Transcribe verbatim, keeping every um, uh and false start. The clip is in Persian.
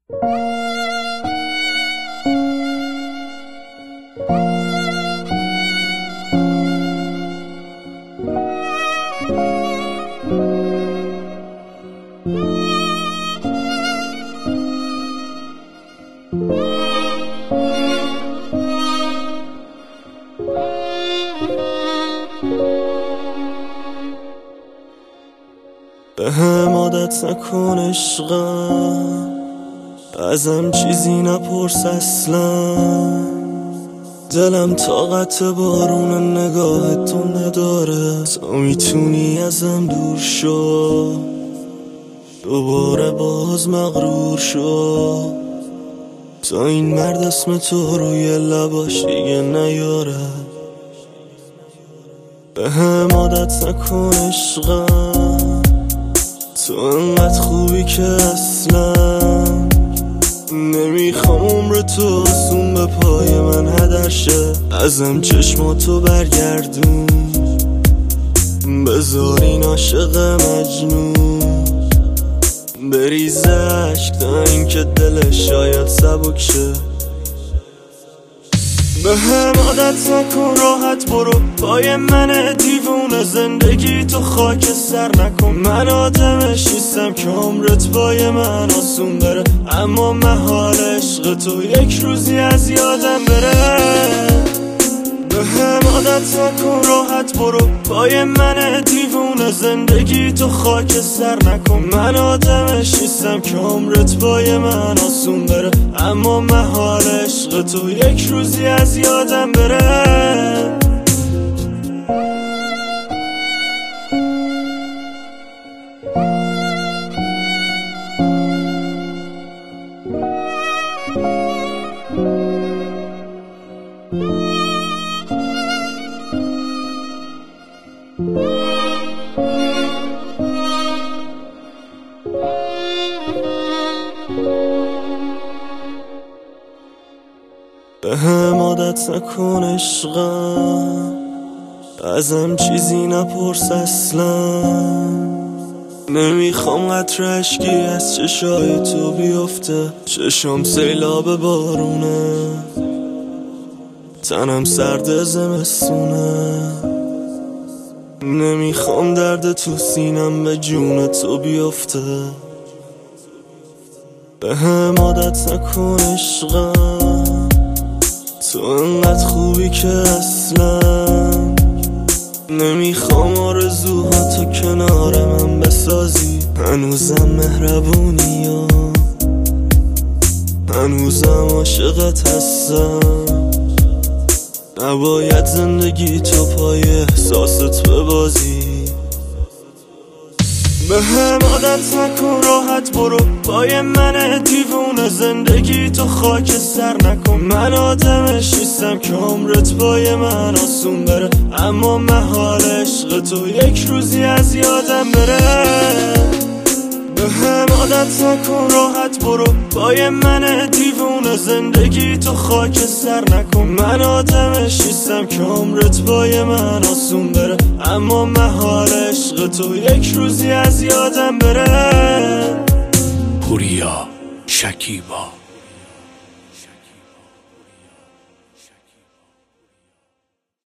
به هم عادت نکن عشقم، ازم چیزی نپرس اصلا. دلم طاقت بارون نگاه تو نداره، تا میتونی ازم دور شو، دوباره باز مغرور شو، تا این مرد اسم تو روی لباش دیگه نیاره. به هم عادت نکن عشقم، تو انقدر خوبی که اصلا نمیخوام عمر تو آسون به پای من هدر شه. ازم چشماتو برگردون، بذار این عاشق مجنون بریزه عشق تا اینکه دلش شاید سبک شه. به هم عادت نکن، راحت برو، پای من دیوونه زندگی تو خاک سر نکن. من آدمش نیستم که عمرت پای من آسون بره، اما محال عشق تو یک روزی از یادم بره. به هم عادت نکن، راحت برو، پای من دیوونه زندگی تو خاک سر نکن. من آدمش نیستم که عمرت پای من آسون بره، اما محال عشق تو یک روزی از یادم بره. به هم عادت نکن عشقم، ازم چیزی نپرس اصلا. نمیخوام قطره اشکی از چشای تو بیفته، چشم سیلاب بارونه، تنم سرد زمستونه. نمیخوام درد تو سینم به جون تو بیفته. به هم عادت نکن عشقم، تو انقدر خوبی که اصلا نمیخوام آرزوها تو کنار من بسازی. هنوزم مهربونی و هنوزم عاشقت هستم، نباید زندگی تو پای احساست ببازی. به هم عادت نکن، راحت برو، پای من دیوونه زندگی تو خاک سر نکن. من آدمش نیستم که عمرت پای من آسون بره، اما محال عشق تو یک روزی از یادم بره. به هم عادت نکن، راحت برو، پای من دیوونه زندگی تو خاک سر نکن. من آدمش نیستم که عمرت پای من آسون بره، اما محال عشق تو یک روزی از یادم بره. پوریا شکیبا.